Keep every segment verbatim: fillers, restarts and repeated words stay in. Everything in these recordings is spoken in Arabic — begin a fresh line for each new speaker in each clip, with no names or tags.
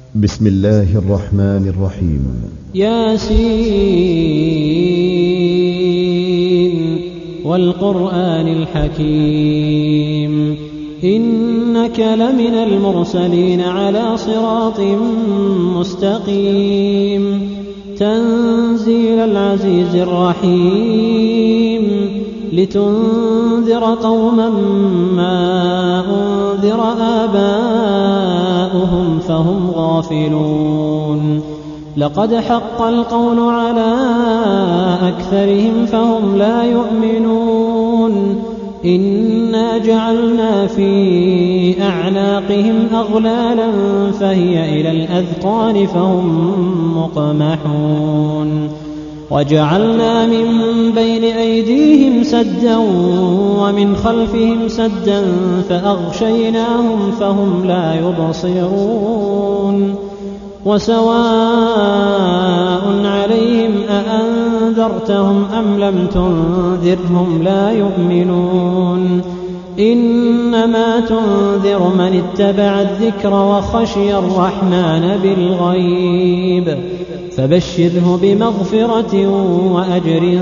بسم الله الرحمن الرحيم.
ياسين والقرآن الحكيم إنك لمن المرسلين على صراط مستقيم تنزيل العزيز الرحيم لتنذر قوما ما أنذر آباؤهم فهم غافلون لقد حق القول على أكثرهم فهم لا يؤمنون إنا جعلنا في أعناقهم أغلالا فهي إلى الأذقان فهم مقمحون وجعلنا من بين أيديهم سدا ومن خلفهم سدا فأغشيناهم فهم لا يبصرون وسواء عليهم أأنذرتهم أم لم تنذرهم لا يؤمنون إنما تنذر من اتبع الذكر وخشي الرحمن بالغيب فبشره بمغفرة وأجر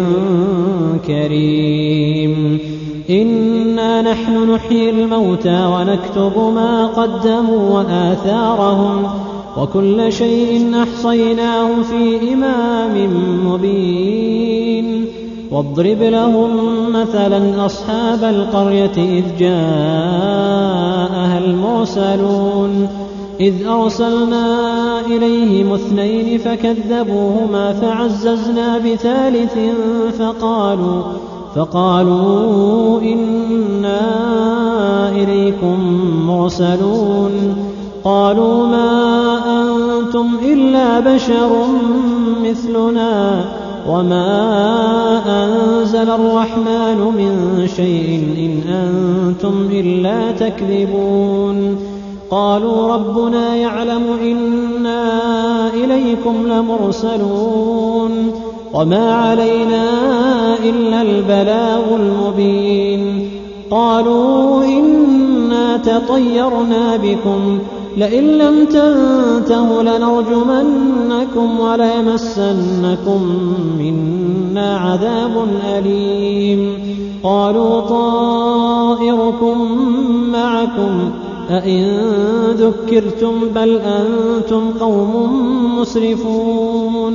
كريم إنا نحن نحيي الموتى ونكتب ما قدموا وآثارهم وكل شيء أحصيناه في إمام مبين واضرب لهم مثلا أصحاب القرية إذ جاءها المرسلون إذ أرسلنا إليهم اثنين فكذبوهما فعززنا بثالث فقالوا فقالوا إنا إليكم مرسلون قالوا ما أنتم إلا بشر مثلنا وما أنزل الرحمن من شيء إن أنتم إلا تكذبون قالوا ربنا يعلم إنا إليكم لمرسلون وما علينا إلا البلاغ المبين قالوا إنا تطيرنا بكم لئن لم تنتهوا لنرجمنكم وليمسنكم منا عذاب أليم قالوا طائركم معكم أئن ذكرتم بل أنتم قوم مسرفون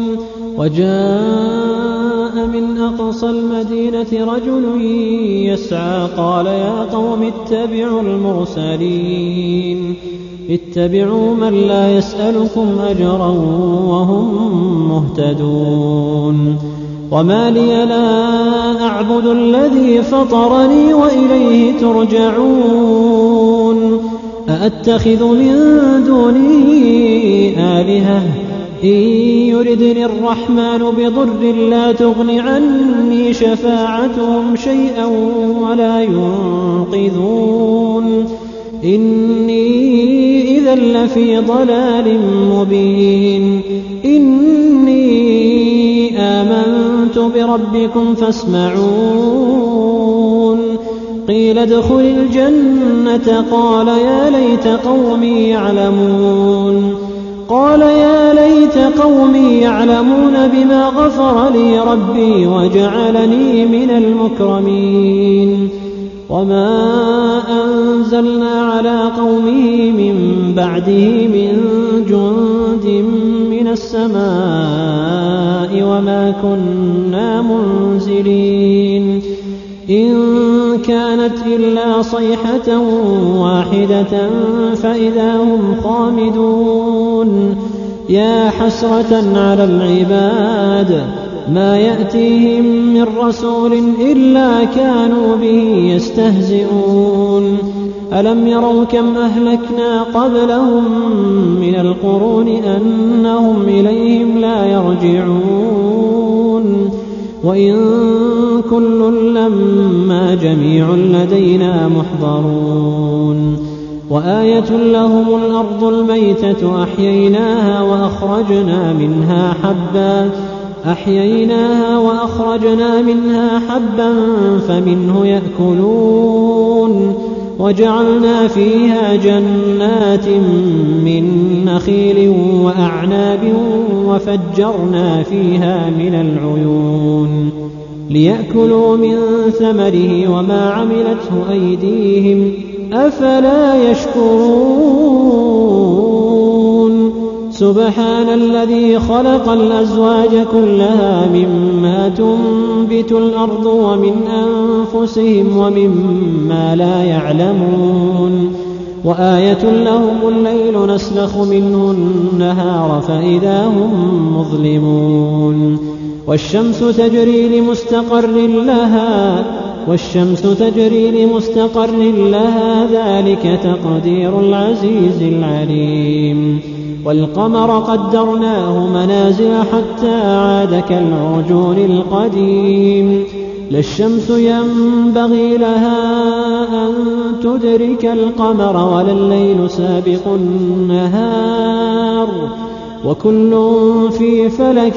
وجاء من أقصى المدينة رجل يسعى قال يا قوم اتبعوا المرسلين اتبعوا من لا يسألكم أجرا وهم مهتدون وما لي لا أعبد الذي فطرني وإليه ترجعون أأتخذ من دونه آلهة إن يردني الرحمن بضر لا تغن عني شفاعتهم شيئا ولا ينقذون إني إذا لفي ضلال مبين إني آمنت بربكم فاسمعون قيل ادخل الجنة قال يا ليت قومي يعلمون قال يا ليت قومي يعلمون بما غفر لي ربي وجعلني من المكرمين وما أنزلنا على قومه من بعده من جند من السماء وما كنا منزلين إن كانت إلا صيحة واحدة فإذا هم خامدون يا حسرة على العباد ما يأتيهم من رسول إلا كانوا به يستهزئون ألم يروا كم أهلكنا قبلهم من القرون أنهم إليهم لا يرجعون وإن كل لما جميع لدينا محضرون وآية لهم الأرض الميتة أحييناها وأخرجنا منها حبا أحييناها وأخرجنا منها حبا فمنه يأكلون وجعلنا فيها جنات من نخيل وأعناب وفجرنا فيها من العيون ليأكلوا من ثمره وما عملته أيديهم أفلا يشكرون سبحان الذي خلق الأزواج كلها مما تنبت الأرض ومن أنفسهم ومما لا يعلمون وآية لهم الليل نسلخ منه النهار فإذا هم مظلمون والشمس تجري لمستقر لها والشمس تجري لمستقر لها ذلك تقدير العزيز العليم والقمر قدرناه منازل حتى عاد كالعرجون القديم لا الشمس ينبغي لها أن تدرك القمر ولا الليل سابق النهار وكل في فلك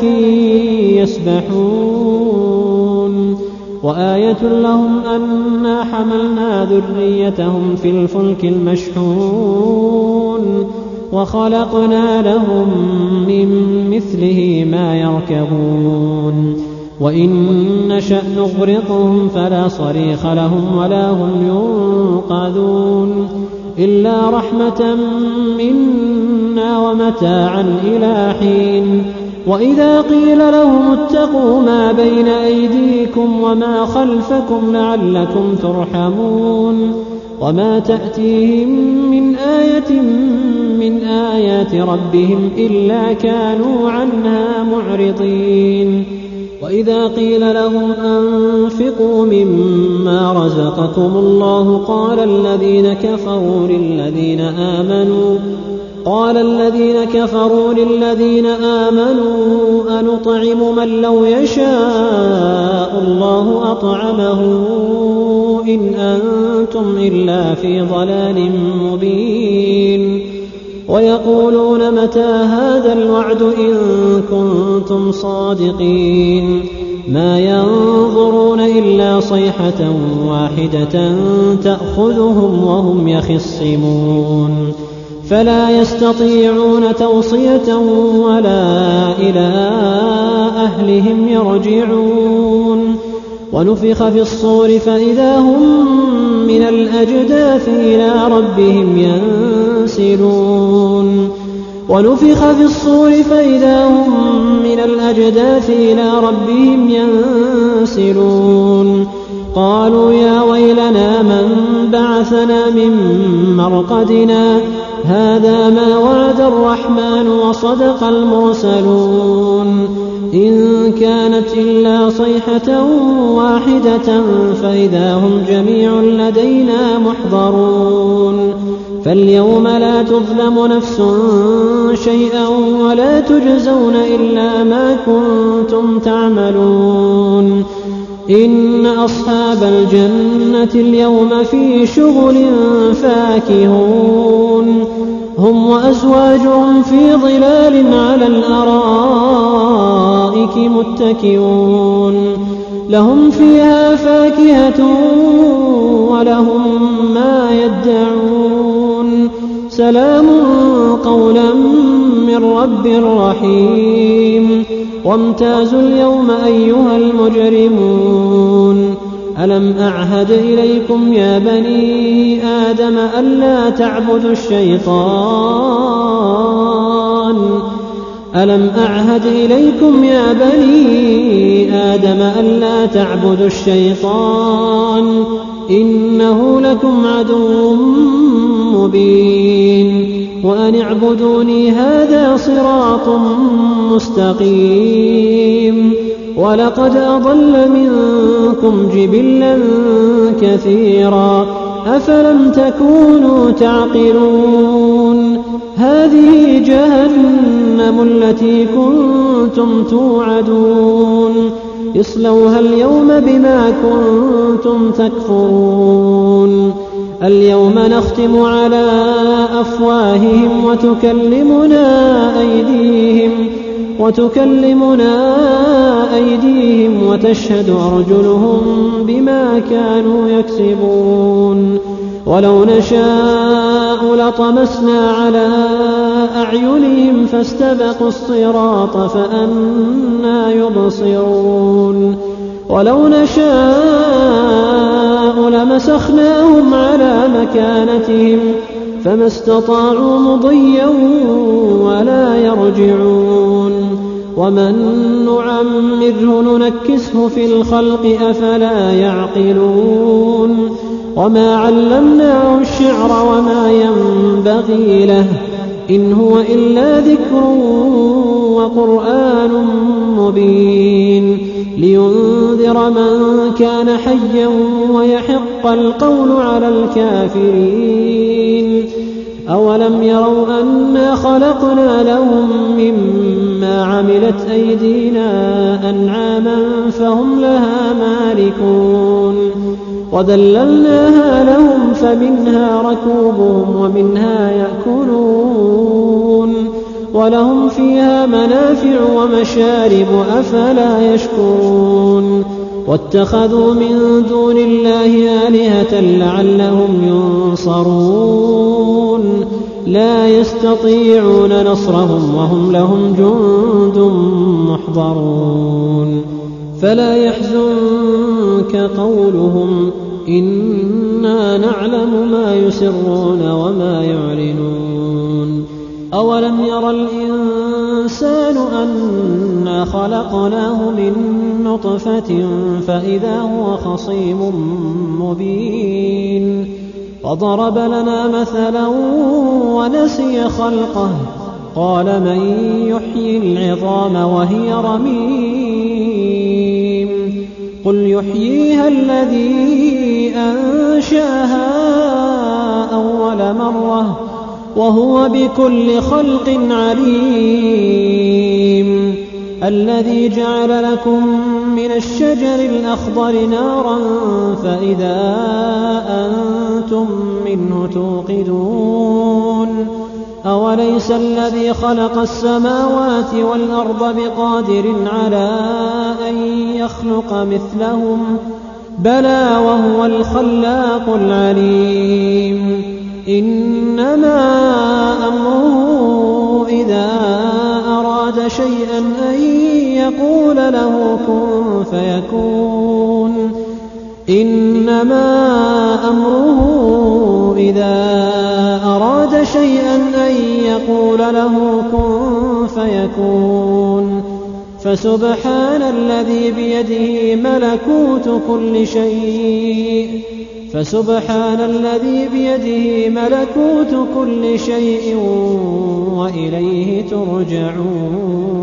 يسبحون وآية لهم أنا حملنا ذريتهم في الفلك المشحون وخلقنا لهم من مثله ما يركبون وإن نشأ نغرقهم فلا صريخ لهم ولا هم ينقذون إلا رحمة منا ومتاعا إلى حين وإذا قيل لهم اتقوا ما بين أيديكم وما خلفكم لعلكم ترحمون وما تأتيهم من آية من آيات ربهم إلا كانوا عنها معرضين وإذا قيل لهم أنفقوا مما رزقكم الله قال الذين كفروا للذين آمنوا قال الذين كفروا للذين آمنوا أنطعم من لو يشاء الله أطعمه إن أنتم إلا في ضلال مبين ويقولون متى هذا الوعد إن كنتم صادقين ما ينظرون إلا صيحة واحدة تأخذهم وهم يخصمون فلا يستطيعون توصية ولا إلى أهلهم يرجعون ونفخ في الصور فإذا هم من الأجداث إلى ربهم ينسلون ونفخ في الصور فإذا هم من الأجداث إلى ربهم ينسلون قالوا يا ويلنا من بعثنا من مرقدنا هذا ما وعد الرحمن وصدق المرسلون إن كانت إلا صيحة واحدة فإذا هم جميع لدينا محضرون فاليوم لا تظلم نفس شيئا ولا تجزون إلا ما كنتم تعملون إن أصحاب الجنة اليوم في شغل فاكهون هم وأزواجهم في ظلال على الأرائك متكئون لهم فيها فاكهة ولهم ما يدعون سلام قولا من رب رحيم وامتازوا اليوم أيها المجرمون ألم أعهد إليكم يا بني آدم ألا تعبدوا الشيطان ألم أعهد إليكم يا بني آدم ألا تعبدوا الشيطان إنه لكم عدو مبين وأن اعبدوني هذا صراط مستقيم ولقد أضل منكم جبلا كثيرا أفلم تكونوا تعقلون هذه جهنم التي كنتم توعدون اصلوها اليوم بما كنتم تكفرون اليوم نختم على أفواههم وتكلمنا أيديهم وتكلمنا أيديهم وتشهد أرجلهم بما كانوا يكسبون ولو نشاء لطمسنا على أعينهم فاستبقوا الصراط فأنى يبصرون ولو نشاء لمسخناهم على مكانتهم فما استطاعوا مضيا ولا يرجعون ومن نعمره ننكسه في الخلق أفلا يعقلون وما علمناه الشعر وما ينبغي له إن هو إلا ذكر وقرآن مبين لينذر من كان حيا ويحق القول على الكافرين أولم يروا أنا خلقنا لهم مما عملت أيدينا أنعاما فهم لها مالكون وذللناها لهم فمنها ركوبهم ومنها يأكلون ولهم فيها منافع ومشارب أفلا يشكرون واتخذوا من دون الله آلهة لعلهم ينصرون لا يستطيعون نصرهم وهم لهم جند محضرون فلا يحزنك قولهم إنا نعلم ما يسرون وما يعلنون أولم ير الإنسان أنا خلقناه من نطفة فإذا هو خصيم مبين وضرب لنا مثلا ونسي خلقه قال من يحيي العظام وهي رميم قل يحييها الذي أنشأها أول مرة وهو بكل خلق عليم الذي جعل لكم من الشجر الأخضر نارا فإذا أنتم منه توقدون أوليس الذي خلق السماوات والأرض بقادر على أن يخلق مثلهم بلى وهو الخلاق العليم إنما أمره إذا أراد شيئا أن يقول له كن فيكون إنما أمره إذا أراد شيئا أن يقول له كن فيكون فسبحان الذي بيده ملكوت كل شيء فسبحان الذي بيده ملكوت كل شيء وإليه ترجعون